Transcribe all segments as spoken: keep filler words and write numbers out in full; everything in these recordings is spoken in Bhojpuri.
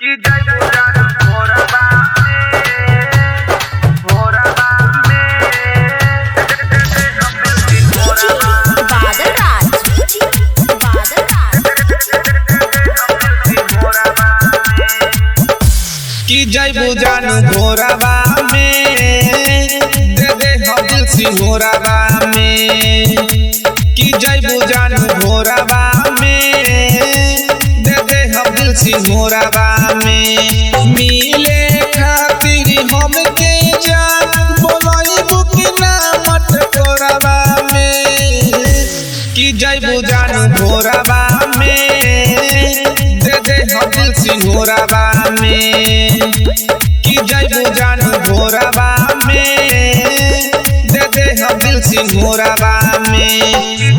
कि जैबू जानू भोरवा में दे दे हम दिल सिंहोरवा में कि जैबू जानू भोरवा में दे दे हम दिल सिंहोरवा में मिले खातिर हमके जान बोलैबू कि ना मत भोरवा में कि जैबू जानू भोरवा में दे दे हम दिल सिंहोरवा में कि जैबू जानू भोरवा में दे दे हम दिल सिंहोरवा में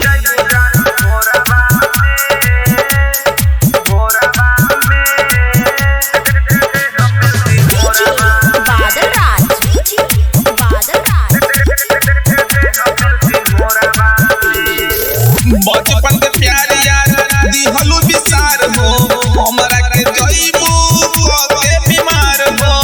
बचपन के प्यार यार दिहलू विसार हो हमरा के जइबू के बीमार हो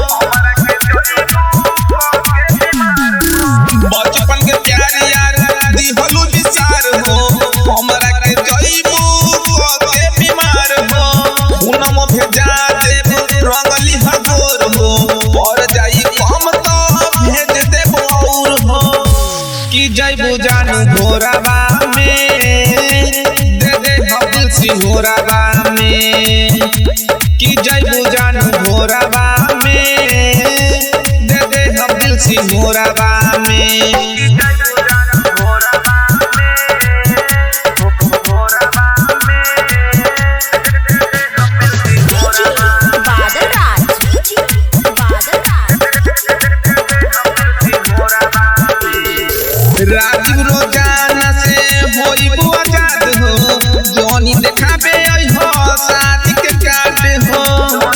बचपन के प्यार यार दिहलू विसार हो हमरा के जइबू के बीमार हो हुनम भेजा देब रंगली हगोर हो और जाई कम तो भेज देब और हो कि जइबू जानू भोरवा सिंहोरवा में कि जैबू जानू भोरवा में दे दे हम दिल सिंहोरवा में राजीव रोजाना से होइबू आजाद हो जोनी देखाबे आई हो शादी के कार्ड हो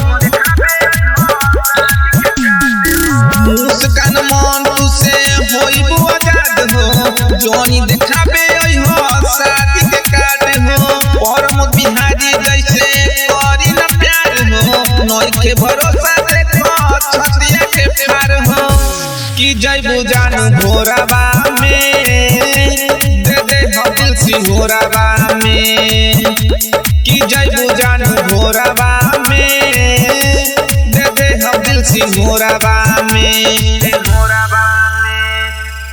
मुस्कान मन तू से होइबू आजाद हो जोनी देखाबे आई हो शादी के कार्ड हो परम बिहारी जैसे करी ना प्यार हो नई के भरोसा देखो छतिया के फार हो कि जैबू जानू भोरवा